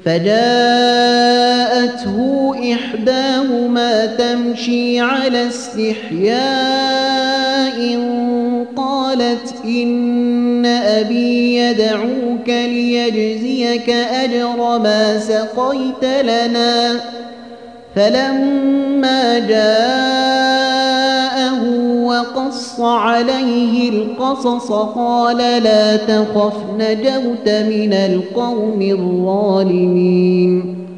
فجاءته إحداهما تمشي على استحياء قالت إن أبي يدعوك ليجزيك أجر ما سقيت لنا. فلما جاءه وقص عليه القصص قال لا تخف نجوت من القوم الظالمين.